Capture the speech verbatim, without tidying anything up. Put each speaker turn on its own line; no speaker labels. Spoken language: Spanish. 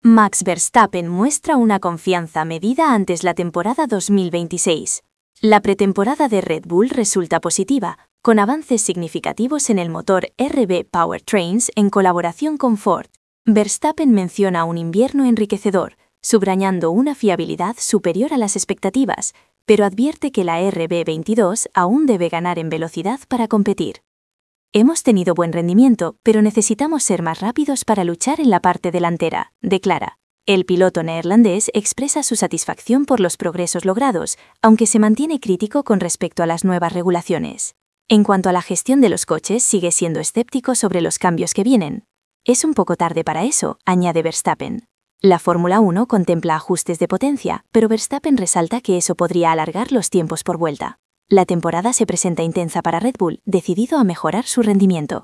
Max Verstappen muestra una confianza medida antes la temporada dos mil veintiséis. La pretemporada de Red Bull resulta positiva, con avances significativos en el motor R B Powertrains en colaboración con Ford. Verstappen menciona un invierno enriquecedor, subrayando una fiabilidad superior a las expectativas, pero advierte que la R B veintidós aún debe ganar en velocidad para competir. Hemos tenido buen rendimiento, pero necesitamos ser más rápidos para luchar en la parte delantera, declara. El piloto neerlandés expresa su satisfacción por los progresos logrados, aunque se mantiene crítico con respecto a las nuevas regulaciones. En cuanto a la gestión de los coches, sigue siendo escéptico sobre los cambios que vienen. Es un poco tarde para eso, añade Verstappen. La Fórmula uno contempla ajustes de potencia, pero Verstappen resalta que eso podría alargar los tiempos por vuelta. La temporada se presenta intensa para Red Bull, decidido a mejorar su rendimiento.